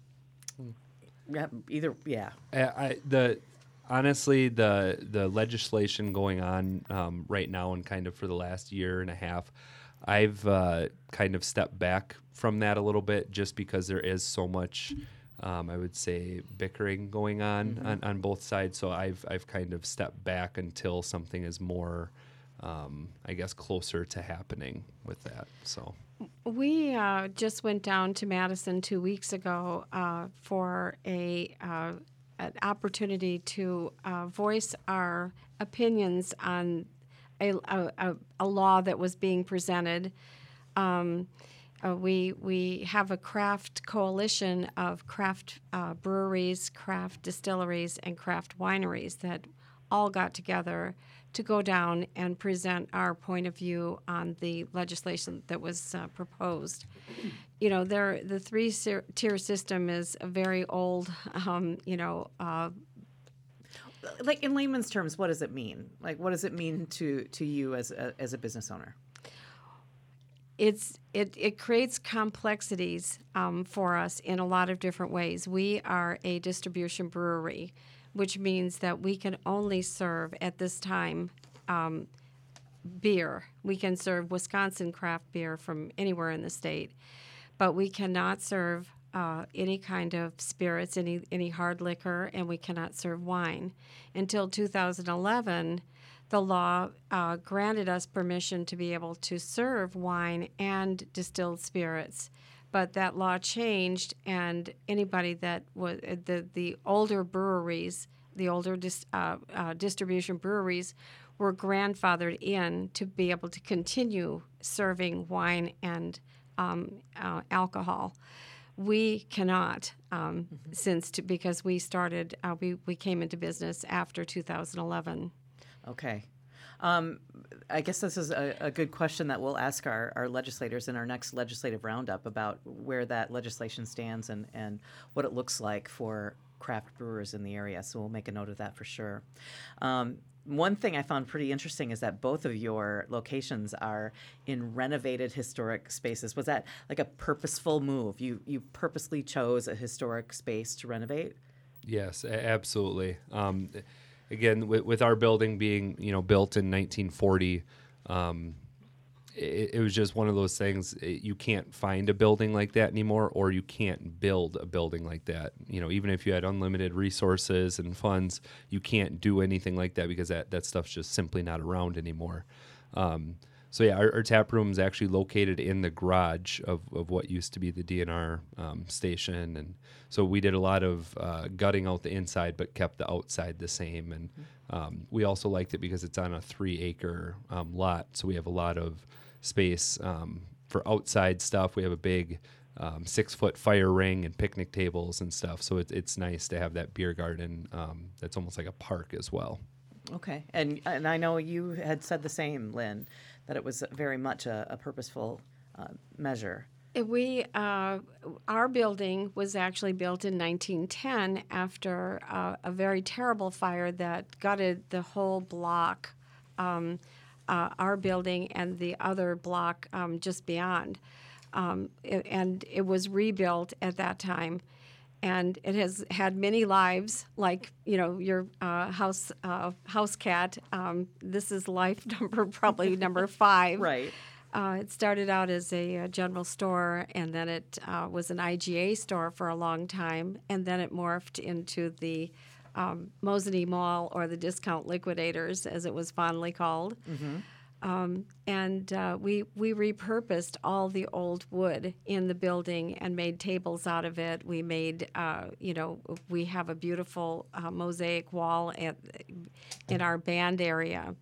Yeah, either yeah. I, I, the honestly, the the legislation going on um, right now and kind of for the last year and a half. I've uh, kind of stepped back from that a little bit just because there is so much, um, I would say, bickering going on, mm-hmm. on on both sides. So I've I've kind of stepped back until something is more, um, I guess, closer to happening with that. So we uh, just went down to Madison two weeks ago uh, for a uh, an opportunity to uh, voice our opinions on a, a, a law that was being presented. Um, uh, we we have a craft coalition of craft uh, breweries, craft distilleries, and craft wineries that all got together to go down and present our point of view on the legislation that was uh, proposed. You know, there the three-tier system is a very old, um, you know. Uh, like in layman's terms, what does it mean? Like, what does it mean to to you as a, as a business owner? It's it it creates complexities um, for us in a lot of different ways. We are a distribution brewery, which means that we can only serve at this time um, beer. We can serve Wisconsin craft beer from anywhere in the state, but we cannot serve uh, any kind of spirits, any any hard liquor, and we cannot serve wine. Until two thousand eleven, the law uh, granted us permission to be able to serve wine and distilled spirits. But that law changed, and anybody that was the the older breweries, the older dis, uh, uh, distribution breweries, were grandfathered in to be able to continue serving wine and um, uh, alcohol. We cannot, um, mm-hmm. since to, because we started, uh, we we came into business after two thousand eleven. Okay. Um, I guess this is a, a good question that we'll ask our, our legislators in our next legislative roundup about where that legislation stands and, and what it looks like for craft brewers in the area. So we'll make a note of that for sure. Um, one thing I found pretty interesting is that both of your locations are in renovated historic spaces. Was that like a purposeful move? You you purposely chose a historic space to renovate? Yes, a- absolutely. Um, Again, with, with our building being, you know, built in nineteen forty, um, it, it was just one of those things. It, you can't find a building like that anymore, or you can't build a building like that. You know, even if you had unlimited resources and funds, you can't do anything like that because that, that stuff's just simply not around anymore. Um, so yeah, our, our tap room is actually located in the garage of, of what used to be the D N R um, station, and so we did a lot of uh, gutting out the inside, but kept the outside the same. And um, we also liked it because it's on a three-acre um, lot, so we have a lot of space um, for outside stuff. We have a big um, six-foot fire ring and picnic tables and stuff, so it, it's nice to have that beer garden um, that's almost like a park as well. Okay, and and I know you had said the same, Lynn, that it was very much a, a purposeful uh, measure. We, uh, our building was actually built in nineteen ten after uh, a very terrible fire that gutted the whole block, um, uh, our building and the other block um, just beyond. Um, it, and it was rebuilt at that time. And it has had many lives, like, you know, your uh, house uh, house cat. Um, this is life number, probably number five. Right. Uh, it started out as a, a general store, and then it uh, was an I G A store for a long time, and then it morphed into the um, Mosinee Mall, or the Discount Liquidators, as it was fondly called. Mm-hmm. Um, and uh, we we repurposed all the old wood in the building and made tables out of it. We made, uh, you know, we have a beautiful uh, mosaic wall at, in our band area.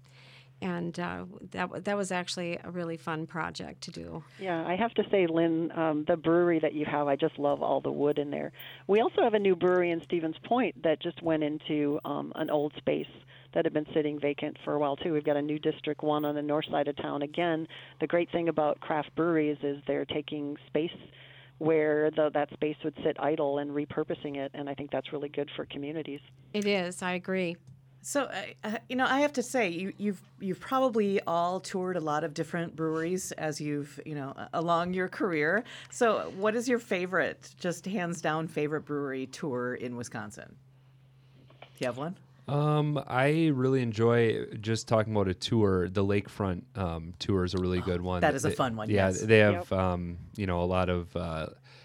And uh, that that was actually a really fun project to do. Yeah, I have to say, Lynn, um, the brewery that you have, I just love all the wood in there. We also have a new brewery in Stevens Point that just went into um, an old space that had been sitting vacant for a while, too. We've got a new District one on the north side of town. Again, the great thing about craft breweries is they're taking space where the, that space would sit idle and repurposing it, and I think that's really good for communities. It is, I agree. So, uh, you know, I have to say, you, you've you've probably all toured a lot of different breweries as you've, you know, along your career. So what is your favorite, just hands down favorite brewery tour in Wisconsin? Do you have one? Um, I really enjoy just talking about a tour. The lakefront um, tour is a really good one. that is a They- fun one, Yeah, yes. they have Yep. um, you know, a lot of uh,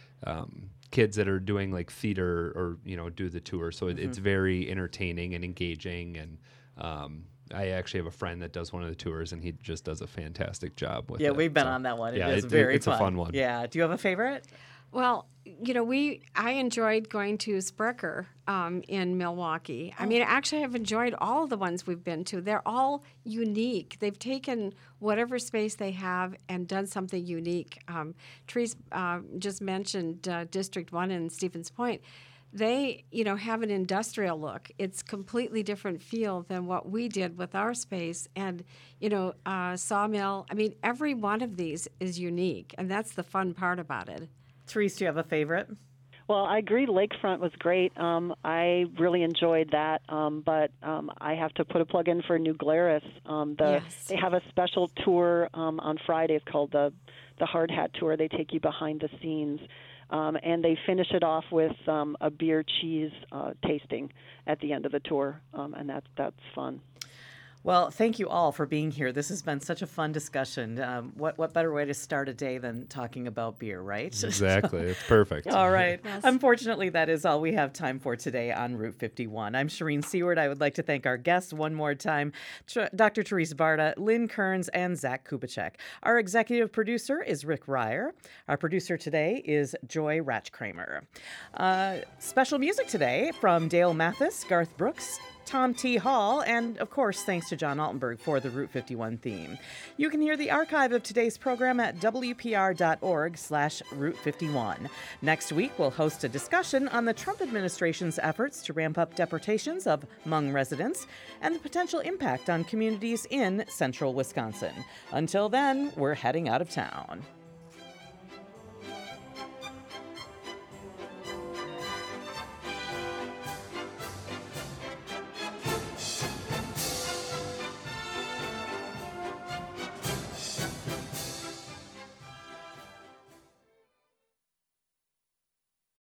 um, kids that are doing like theater or you know do the tour, so it, Mm-hmm. it's very entertaining and engaging. And um, I actually have a friend that does one of the tours, and he just does a fantastic job with Yeah, it. we've been So, on that one. It yeah, is it- very it's fun. a fun one. Yeah. Do you have a favorite? Well, you know, we I enjoyed going to Sprecher um, in Milwaukee. I Oh. mean, actually, I've enjoyed all the ones we've been to. They're all unique. They've taken whatever space they have and done something unique. Um, Therese uh, just mentioned uh, District One in Stevens Point. They, you know, have an industrial look. It's completely different feel than what we did with our space. And, you know, uh, Sawmill. I mean, every one of these is unique, and that's the fun part about it. Therese, do you have a favorite? Well, I agree. Lakefront was great. Um, I really enjoyed that, um, but um, I have to put a plug in for New Glarus. Um, the, Yes. They have a special tour um, on Friday. It's called the the Hard Hat Tour. They take you behind the scenes, um, and they finish it off with um, a beer cheese uh, tasting at the end of the tour, um, and that's that's fun. Well, thank you all for being here. This has been such a fun discussion. Um, what what better way to start a day than talking about beer, right? Exactly, it's perfect. All right. Yes. Unfortunately, that is all we have time for today on Route fifty-one. I'm Shireen Seward. I would like to thank our guests one more time, Tr- Doctor Therese Barta, Lynn Kearns, and Zach Kubicek. Our executive producer is Rick Ryer. Our producer today is Joy Ratchkramer. Uh, special music today from Dale Mathis, Garth Brooks, Tom T. Hall, and of course, thanks to John Altenberg for the Route fifty-one theme. You can hear the archive of today's program at w p r dot org slash Route fifty-one. Next week, we'll host a discussion on the Trump administration's efforts to ramp up deportations of Hmong residents and the potential impact on communities in central Wisconsin. Until then, we're heading out of town.